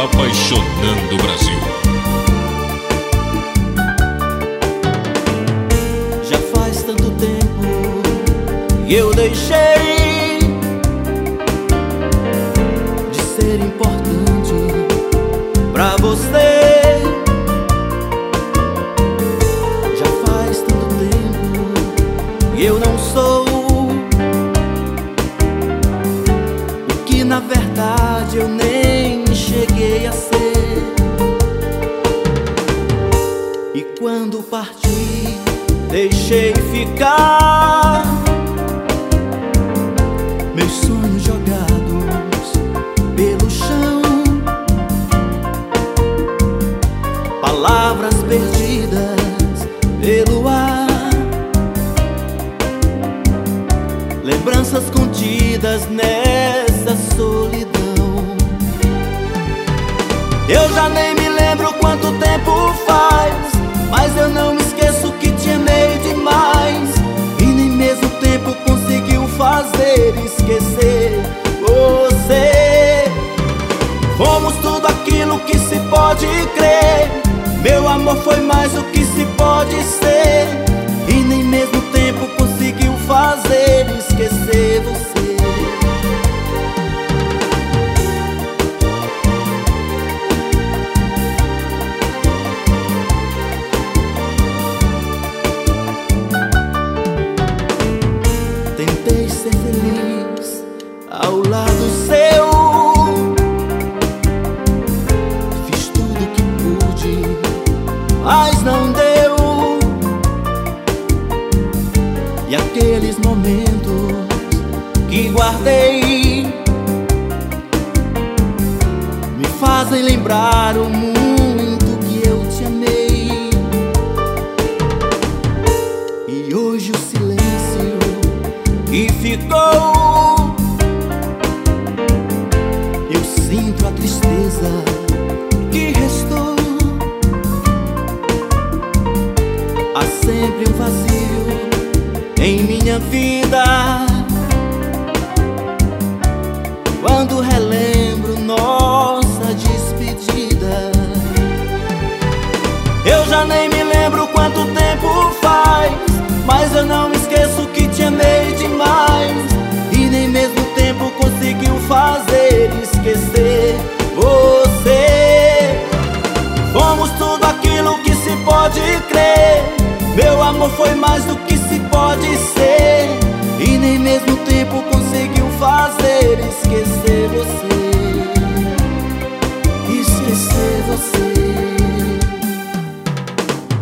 apaixonando o Brasil. Já faz tanto tempo que eu deixei de ser importante pra você. Já faz tanto tempo que eu não sou o que na verdade eu nem cheguei a ser. E quando parti, deixei ficar meus sonhos jogados pelo chão, palavras perdidas pelo ar, lembranças contidas nessa solidão. Eu já nem me lembro quanto tempo faz, mas eu não me esqueço que te amei demais. E nem mesmo o tempo conseguiu fazer esquecer você. Fomos tudo aquilo que se pode crer. Meu amor foi mais do que se pode ser. E nem mesmo o tempo conseguiu fazer esquecer você. Tentei ser feliz ao lado seu, fiz tudo que pude, mas não deu. E aqueles momentos que guardei me fazem lembrar o muito que eu te amei. E hoje o silêncio que ficou, eu sinto a tristeza que restou. Há sempre um vazio em minha vida quando relembro nossa despedida. Eu já nem me lembro quanto tempo faz, mas eu não me esqueço que te amei demais. E nem mesmo o tempo conseguiu fazer esquecer você. Fomos tudo aquilo que se pode crer. Meu amor foi mais do que se pode ser. E nem mesmo o tempo conseguiu fazer esquecer você.